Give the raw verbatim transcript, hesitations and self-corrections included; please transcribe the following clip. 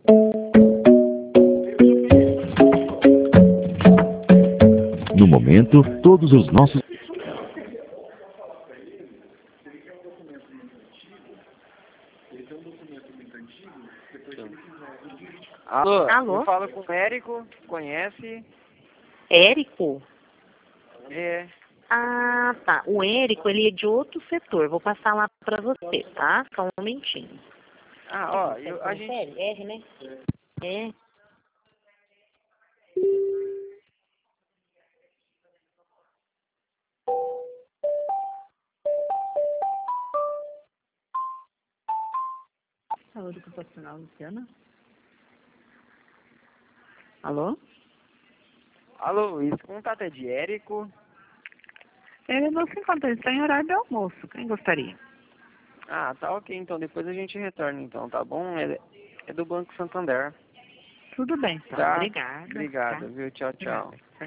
No momento, todos os nossos... Alô, Alô? eu falo com o Érico, conhece? Érico? É. Ah, tá. O Érico, ele é de outro setor. Vou passar lá pra você, tá? Só um momentinho. Ah, ó, eu, a gente... R, né? É. Saúde ocupacional, Luciana? Alô? Alô, esse contato é de Érico? Ele não se encontra, ele está em horário de almoço. Quem gostaria? Ah, tá ok, então depois a gente retorna então, tá bom? É, é do Banco Santander. Tudo bem, então. Tá? Obrigada. Obrigado, Tá? viu? Tchau, tchau. Nada.